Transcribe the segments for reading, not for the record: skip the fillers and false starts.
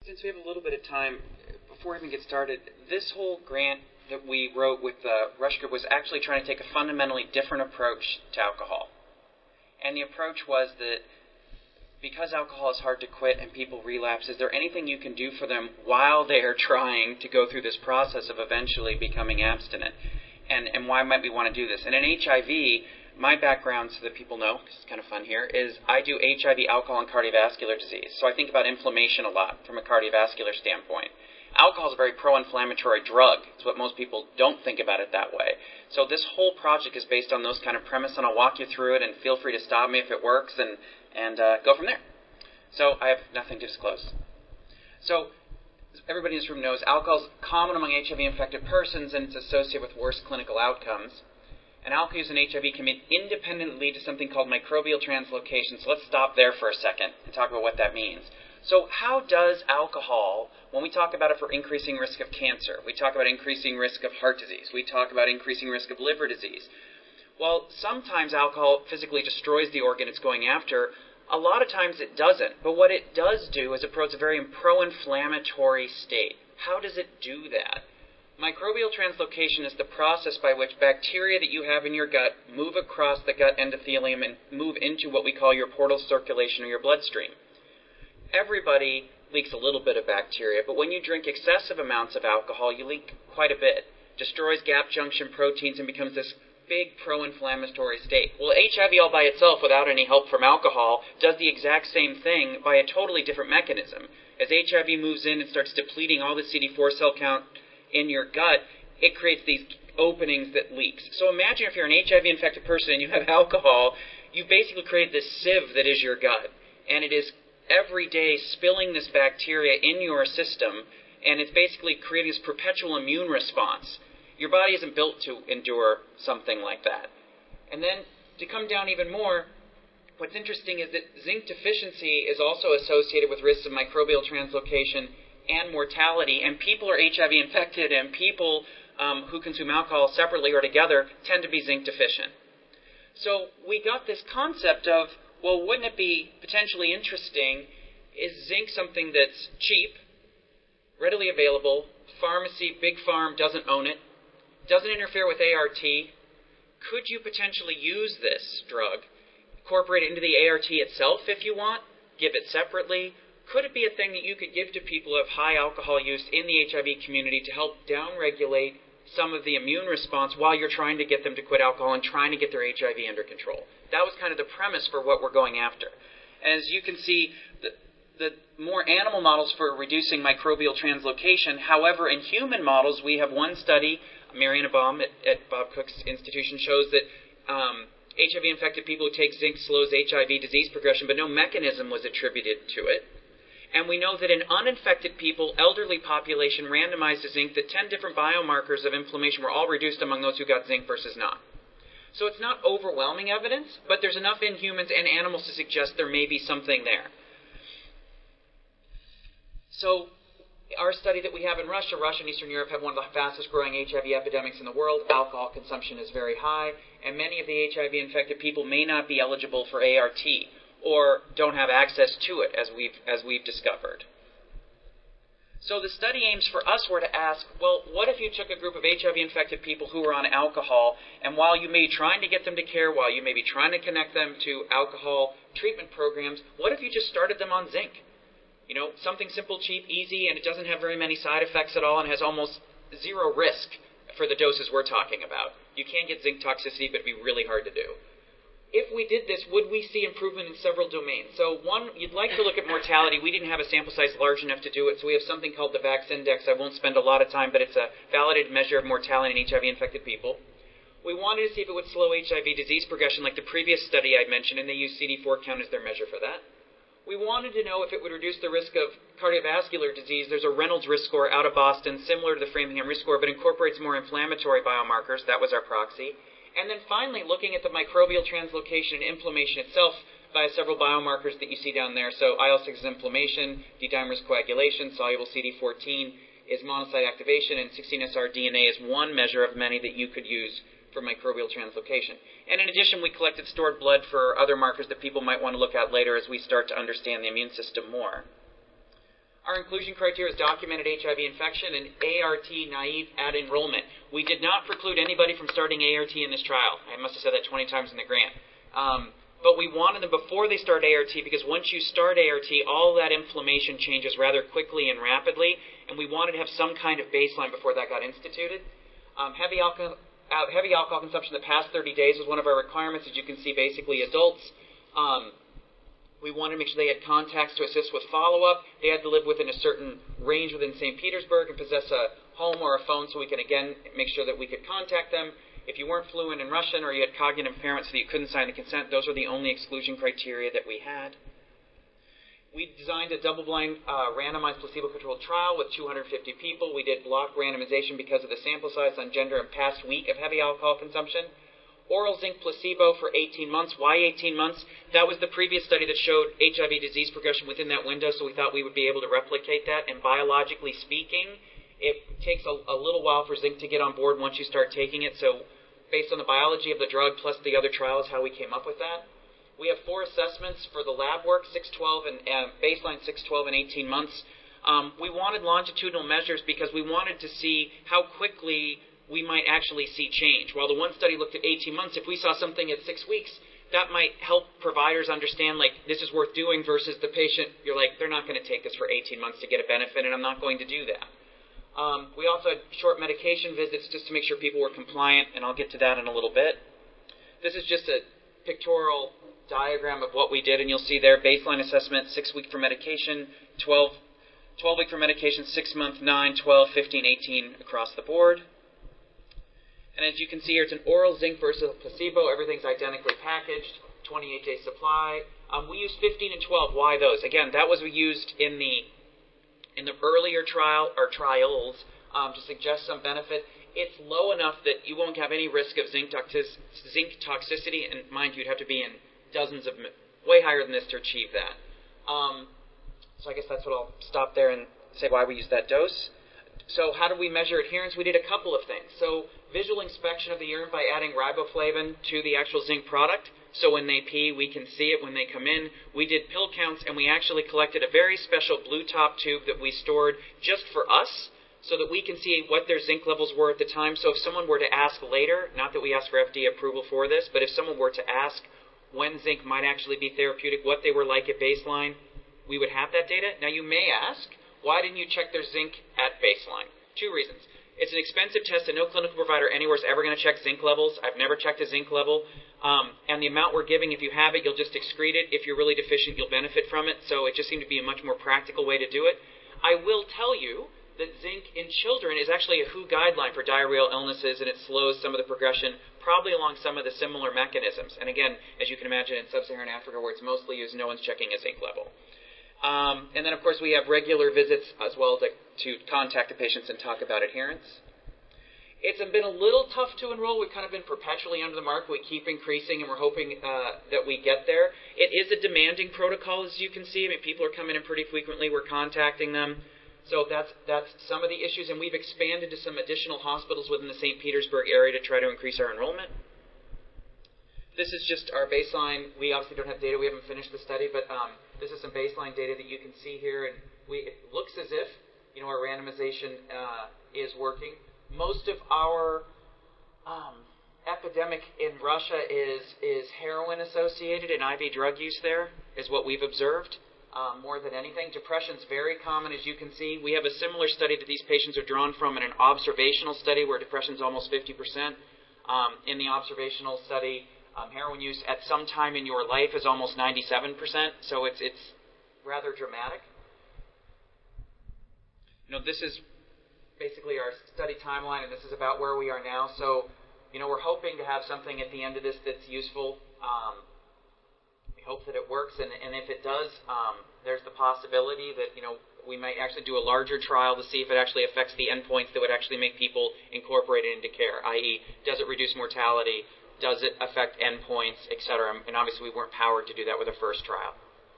Since we have a little bit of time, before we even get started, this whole grant that we wrote with the Rush Group was actually trying to take a fundamentally different approach to alcohol. And the approach was that because alcohol is hard to quit and people relapse, is there anything you can do for them while they are trying to go through this process of eventually becoming abstinent? And why might we want to do this? And in HIV, my background, so that people know, because it's kind of fun here, is I do HIV, alcohol, and cardiovascular disease. So I think about inflammation a lot from a cardiovascular standpoint. Alcohol is a very pro-inflammatory drug. It's what most people don't think about it that way. So this whole project is based on those kind of premise, and I'll walk you through it, and feel free to stop me if it works, and go from there. So I have nothing to disclose. So everybody in this room knows alcohol is common among HIV-infected persons, and it's associated with worse clinical outcomes. And alcohol use in HIV can independently lead to something called microbial translocation. So let's stop there for a second and talk about what that means. So how does alcohol, when we talk about it for increasing risk of cancer, we talk about increasing risk of heart disease, we talk about increasing risk of liver disease. Well, sometimes alcohol physically destroys the organ it's going after. A lot of times it doesn't. But what it does do is it promotes a very pro-inflammatory state. How does it do that? Microbial translocation is the process by which bacteria that you have in your gut move across the gut endothelium and move into what we call your portal circulation or your bloodstream. Everybody leaks a little bit of bacteria, but when you drink excessive amounts of alcohol, you leak quite a bit. Destroys gap junction proteins and becomes this big pro-inflammatory state. Well, HIV all by itself, without any help from alcohol, does the exact same thing by a totally different mechanism. As HIV moves in and starts depleting all the CD4 cell count in your gut, it creates these openings that leaks. So imagine if you're an HIV-infected person and you have alcohol, you've basically created this sieve that is your gut. And it is every day spilling this bacteria in your system, and it's basically creating this perpetual immune response. Your body isn't built to endure something like that. And then, to come down even more, what's interesting is that zinc deficiency is also associated with risks of microbial translocation and mortality, and people are HIV infected, and people who consume alcohol separately or together tend to be zinc deficient. So we got this concept of, well, wouldn't it be potentially interesting, is zinc something that's cheap, readily available, pharmacy, big farm doesn't own it, doesn't interfere with ART, could you potentially use this drug, incorporate it into the ART itself if you want, give it separately? Could it be a thing that you could give to people who have high alcohol use in the HIV community to help downregulate some of the immune response while you're trying to get them to quit alcohol and trying to get their HIV under control? That was kind of the premise for what we're going after. As you can see, the more animal models for reducing microbial translocation. However, in human models, we have one study, Mariana Baum at Bob Cook's institution, shows that HIV-infected people who take zinc slows HIV disease progression, but no mechanism was attributed to it. And we know that in uninfected people, elderly population randomized to zinc, that 10 different biomarkers of inflammation were all reduced among those who got zinc versus not. So it's not overwhelming evidence, but there's enough in humans and animals to suggest there may be something there. So our study that we have in Russia and Eastern Europe have one of the fastest growing HIV epidemics in the world. Alcohol consumption is very high, and many of the HIV-infected people may not be eligible for ART or don't have access to it, as we've discovered. So the study aims for us were to ask, well, what if you took a group of HIV-infected people who were on alcohol, and while you may be trying to get them to care, while you may be trying to connect them to alcohol treatment programs, what if you just started them on zinc? You know, something simple, cheap, easy, and it doesn't have very many side effects at all and has almost zero risk for the doses we're talking about. You can get zinc toxicity, but it'd be really hard to do. If we did this, would we see improvement in several domains? So one, you'd like to look at mortality. We didn't have a sample size large enough to do it, so we have something called the VAX index. I won't spend a lot of time, but it's a validated measure of mortality in HIV-infected people. We wanted to see if it would slow HIV disease progression like the previous study I mentioned, and they used CD4 count as their measure for that. We wanted to know if it would reduce the risk of cardiovascular disease. There's a Reynolds risk score out of Boston, similar to the Framingham risk score, but incorporates more inflammatory biomarkers. That was our proxy. And then finally, looking at the microbial translocation and inflammation itself by several biomarkers that you see down there. So IL-6 is inflammation, D-dimer is coagulation, soluble CD14 is monocyte activation, and 16SR DNA is one measure of many that you could use for microbial translocation. And in addition, we collected stored blood for other markers that people might want to look at later as we start to understand the immune system more. Our inclusion criteria is documented HIV infection and ART naive at enrollment. We did not preclude anybody from starting ART in this trial. I must have said that 20 times in the grant. But we wanted them before they start ART, because once you start ART, all that inflammation changes rather quickly and rapidly, and we wanted to have some kind of baseline before that got instituted. Heavy alcohol consumption in the past 30 days was one of our requirements. As you can see, basically adults. We wanted to make sure they had contacts to assist with follow-up. They had to live within a certain range within St. Petersburg and possess a home or a phone so we can, again, make sure that we could contact them. If you weren't fluent in Russian or you had cognitive impairment so that you couldn't sign the consent, those were the only exclusion criteria that we had. We designed a double-blind, randomized placebo-controlled trial with 250 people. We did block randomization because of the sample size on gender and past week of heavy alcohol consumption. Oral zinc placebo for 18 months. Why 18 months? That was the previous study that showed HIV disease progression within that window, so we thought we would be able to replicate that. And biologically speaking, it takes a little while for zinc to get on board once you start taking it. So based on the biology of the drug plus the other trials, how we came up with that. We have 4 assessments for the lab work, 6, 12, and baseline 6, 12, and 18 months. We wanted longitudinal measures because we wanted to see how quickly we might actually see change. While the one study looked at 18 months, if we saw something at 6 weeks, that might help providers understand, like, this is worth doing, versus the patient, you're like, they're not going to take this for 18 months to get a benefit, and I'm not going to do that. We also had short medication visits just to make sure people were compliant, and I'll get to that in a little bit. This is just a pictorial diagram of what we did, and you'll see there, baseline assessment, 6 week for medication, 12 week for medication, 6 month, 9, 12, 15, 18 across the board. And as you can see here, it's an oral zinc versus a placebo. Everything's identically packaged, 28-day supply. We used 15 and 12. Why those? Again, that was used in the earlier trial or trials to suggest some benefit. It's low enough that you won't have any risk of zinc toxicity, and mind you, you'd have to be in dozens of, way higher than this to achieve that. So I guess that's what I'll stop there and say why we use that dose. So how do we measure adherence? We did a couple of things. So visual inspection of the urine by adding riboflavin to the actual zinc product. So when they pee, we can see it when they come in. We did pill counts, and we actually collected a very special blue top tube that we stored just for us so that we can see what their zinc levels were at the time. So if someone were to ask later, not that we ask for FDA approval for this, but if someone were to ask when zinc might actually be therapeutic, what they were like at baseline, we would have that data. Now you may ask, why didn't you check their zinc at baseline? 2 reasons. It's an expensive test, and no clinical provider anywhere is ever going to check zinc levels. I've never checked a zinc level. And the amount we're giving, if you have it, you'll just excrete it. If you're really deficient, you'll benefit from it. So it just seemed to be a much more practical way to do it. I will tell you that zinc in children is actually a WHO guideline for diarrheal illnesses, and it slows some of the progression, probably along some of the similar mechanisms. And again, as you can imagine, in sub-Saharan Africa, where it's mostly used, no one's checking a zinc level. And then, of course, we have regular visits as well to contact the patients and talk about adherence. It's been a little tough to enroll. We've kind of been perpetually under the mark. We keep increasing, and we're hoping that we get there. It is a demanding protocol, as you can see. I mean, people are coming in pretty frequently. We're contacting them. So that's some of the issues, and we've expanded to some additional hospitals within the St. Petersburg area to try to increase our enrollment. This is just our baseline. We obviously don't have data. We haven't finished the study, but this is some baseline data that you can see here, and it looks as if our randomization is working. Most of our epidemic in Russia is heroin associated, and IV drug use there is what we've observed more than anything. Depression's very common, as you can see. We have a similar study that these patients are drawn from in an observational study where depression's almost 50%. In the observational study, heroin use at some time in your life is almost 97%, so it's rather dramatic. This is basically our study timeline, and this is about where we are now. So, we're hoping to have something at the end of this that's useful. We hope that it works, and if it does, there's the possibility that, we might actually do a larger trial to see if it actually affects the endpoints that would actually make people incorporate it into care, i.e., does it reduce mortality? Does it affect endpoints, et cetera? And obviously, we weren't powered to do that with the first trial.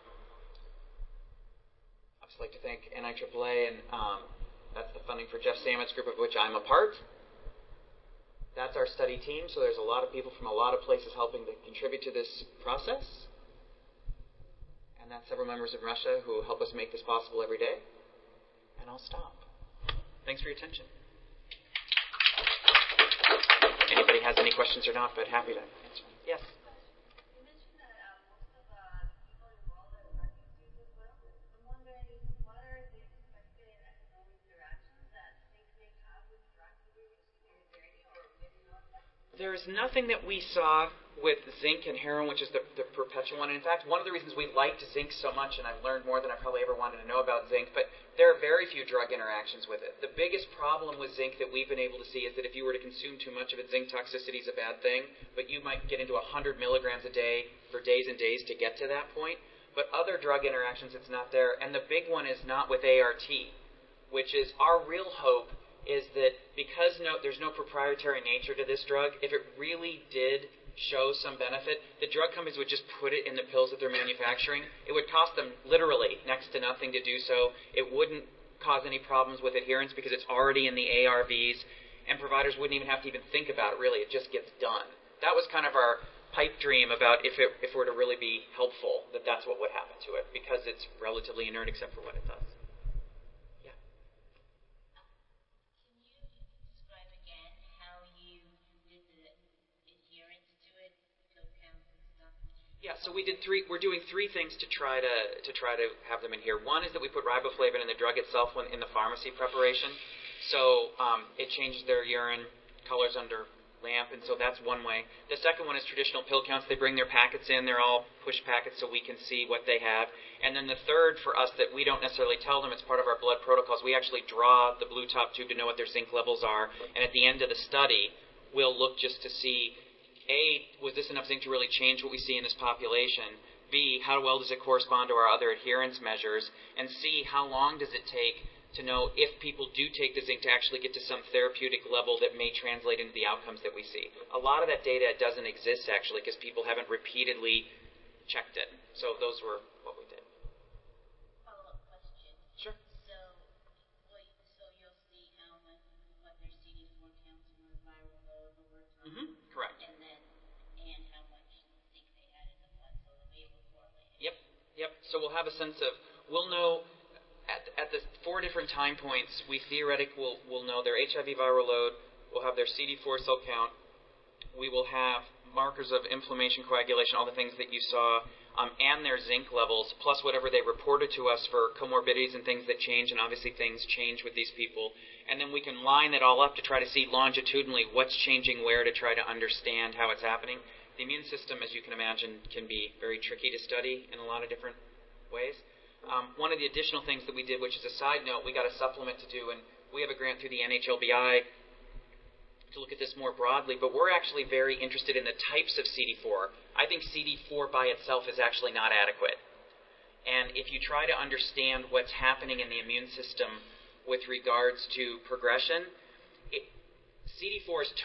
I'd just like to thank NIAAA, and that's the funding for Jeff Samet's group, of which I'm a part. That's our study team, so there's a lot of people from a lot of places helping to contribute to this process. And that's several members in Russia who help us make this possible every day. and I'll stop. Thanks for your attention. Anybody has any questions or not, but happy to answer. Yes? You mentioned that most of the people involved are drug users as well. I'm wondering, what are the expected economic interactions that zinc may have with drug users? Is there any or maybe not? There is nothing that we saw with zinc and heroin, which is the perpetual one. In fact, one of the reasons we liked zinc so much, and I've learned more than I probably ever wanted to know about zinc, but there are very few drug interactions with it. The biggest problem with zinc that we've been able to see is that if you were to consume too much of it, zinc toxicity is a bad thing, but you might get into 100 milligrams a day for days and days to get to that point. But other drug interactions, it's not there. And the big one is not with ART, which is our real hope is that because there's no proprietary nature to this drug, if it really did show some benefit, the drug companies would just put it in the pills that they're manufacturing. It would cost them literally next to nothing to do so. It wouldn't cause any problems with adherence because it's already in the ARVs, and providers wouldn't even have to even think about it, really. It just gets done. That was kind of our pipe dream about if it were to really be helpful, that's what would happen to it, because it's relatively inert except for what it does. Yeah, so we're doing three things to try to have them in here. One is that we put riboflavin in the drug itself in the pharmacy preparation. So it changes their urine colors under lamp, and so that's one way. The second one is traditional pill counts. They bring their packets in. They're all push packets so we can see what they have. And then the third for us that we don't necessarily tell them, it's part of our blood protocols, we actually draw the blue top tube to know what their zinc levels are. And at the end of the study, we'll look just to see, A, was this enough zinc to really change what we see in this population? B, how well does it correspond to our other adherence measures? And C, how long does it take to know if people do take the zinc to actually get to some therapeutic level that may translate into the outcomes that we see? A lot of that data doesn't exist, actually, because people haven't repeatedly checked it. So those were what we did. Follow-up question. Sure. So you'll see what their CD4 counts and their viral load over time. Mm-hmm. Correct. And how much zinc they had in the blood, so they'll be able to correlate it. Yep. So we'll have a sense of, we'll know at the 4 different time points, we theoretically will know their HIV viral load, we'll have their CD4 cell count, we will have markers of inflammation, coagulation, all the things that you saw, and their zinc levels, plus whatever they reported to us for comorbidities and things that change, and obviously things change with these people. And then we can line it all up to try to see longitudinally what's changing where to try to understand how it's happening. The immune system, as you can imagine, can be very tricky to study in a lot of different ways. One of the additional things that we did, which is a side note, we got a supplement to do, and we have a grant through the NHLBI to look at this more broadly, but we're actually very interested in the types of CD4. I think CD4 by itself is actually not adequate. And if you try to understand what's happening in the immune system with regards to progression, CD4 is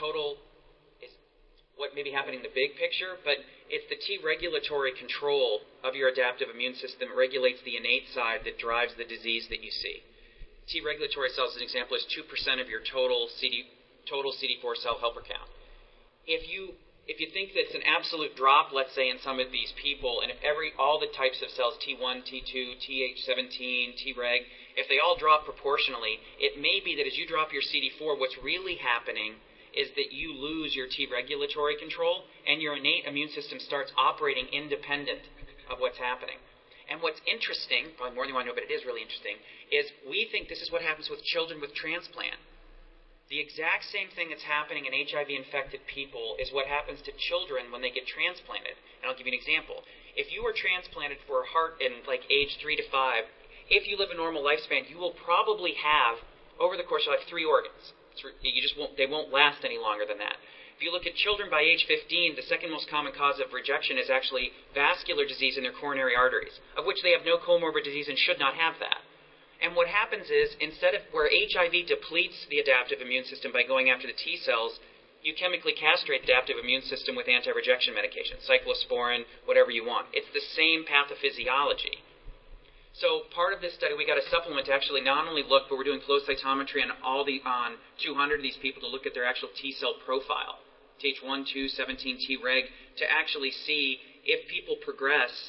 what may be happening in the big picture, but it's the T regulatory control of your adaptive immune system. It regulates the innate side that drives the disease that you see. T regulatory cells, as an example, is 2% of your total CD4 cell helper count. If you think that's an absolute drop, let's say, in some of these people, and if all the types of cells, T1, T2, Th17, Treg, if they all drop proportionally, it may be that as you drop your CD4, what's really happening is that you lose your T regulatory control, and your innate immune system starts operating independent of what's happening. And what's interesting, probably more than you want to know, but it is really interesting, is we think this is what happens with children with transplant. The exact same thing that's happening in HIV-infected people is what happens to children when they get transplanted. And I'll give you an example. If you were transplanted for a heart in age 3 to 5, if you live a normal lifespan, you will probably have, over the course of life, 3 organs. They won't last any longer than that. If you look at children by age 15, the second most common cause of rejection is actually vascular disease in their coronary arteries, of which they have no comorbid disease and should not have that. And what happens is, instead of where HIV depletes the adaptive immune system by going after the T cells, you chemically castrate the adaptive immune system with anti-rejection medications, cyclosporin, whatever you want. It's the same pathophysiology. So part of this study, we got a supplement to actually not only look, but we're doing flow cytometry on 200 of these people to look at their actual T cell profile, Th1, 2, 17, Treg, to actually see if people progress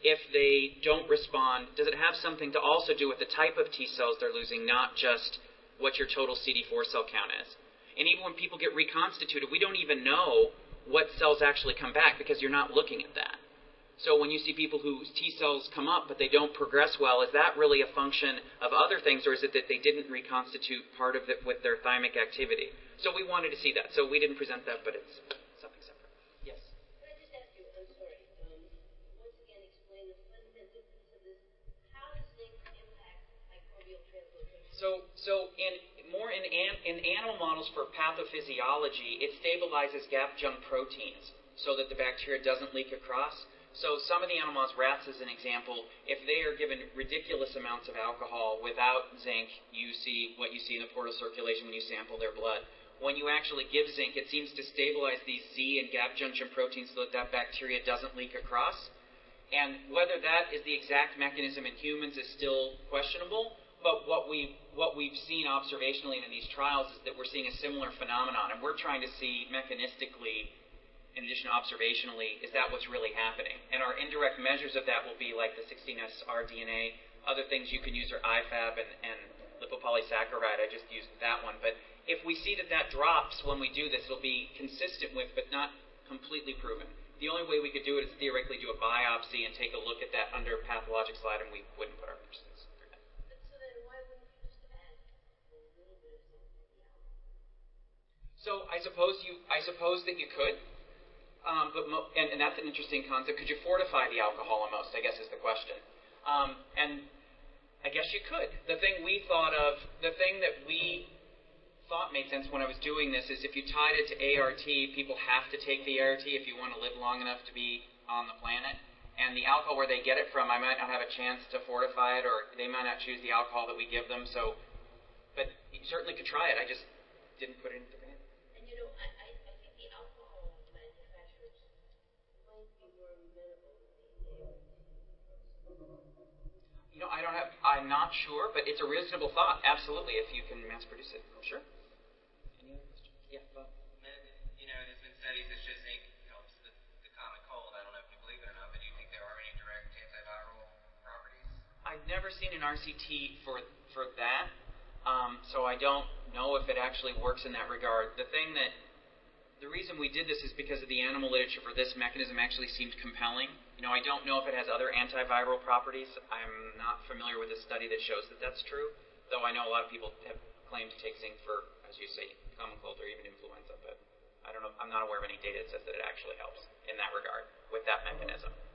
if they don't respond, does it have something to also do with the type of T cells they're losing, not just what your total CD4 cell count is? And even when people get reconstituted, we don't even know what cells actually come back because you're not looking at that. So when you see people whose T cells come up but they don't progress well, is that really a function of other things, or is it that they didn't reconstitute part of it with their thymic activity? So we wanted to see that. So we didn't present that, but it's something separate. Yes? Can I just ask you, I'm sorry, once again explain the fundamental piece of this. How does zinc impact microbial translocation? So in animal models for pathophysiology, it stabilizes gap junction proteins so that the bacteria doesn't leak across. So some of the animal models, rats as an example, if they are given ridiculous amounts of alcohol without zinc, you see what you see in the portal circulation when you sample their blood. When you actually give zinc, it seems to stabilize these Z and gap junction proteins so that that bacteria doesn't leak across. And whether that is the exact mechanism in humans is still questionable, but what we've seen observationally in these trials is that we're seeing a similar phenomenon, and we're trying to see mechanistically, in addition to observationally, is that what's really happening? And our indirect measures of that will be like the 16S rDNA. Other things you can use are IFAB and lipopolysaccharide. I just used that one. But if we see that that drops when we do this, it'll be consistent with, but not completely proven. The only way we could do it is theoretically do a biopsy and take a look at that under pathologic slide, and we wouldn't put our persons through that. But so then why wouldn't you just add a little bit of zinc to the alcohol? So I suppose that you could. And that's an interesting concept. Could you fortify the alcohol almost, I guess is the question. And I guess you could. The thing that we thought made sense when I was doing this is if you tied it to ART, people have to take the ART if you want to live long enough to be on the planet. And the alcohol where they get it from, I might not have a chance to fortify it, or they might not choose the alcohol that we give them. So, but you certainly could try it. I just didn't put it into the band. And you know, I think the alcohol manufacturers might be more amenable than the ART. You know, I'm not sure, but it's a reasonable thought. Absolutely, if you can mass produce it. Sure. Any other questions? Yeah, Bob. You know, there's been studies that show zinc helps the common cold. I don't know if you believe it or not, but do you think there are any direct antiviral properties? I've never seen an RCT for that, so I don't know if it actually works in that regard. The reason we did this is because of the animal literature for this mechanism actually seemed compelling. You know, I don't know if it has other antiviral properties. I'm not familiar with a study that shows that that's true, though I know a lot of people have claimed to take zinc for, as you say, common cold or even influenza, but I don't know. I'm not aware of any data that says that it actually helps in that regard with that mechanism.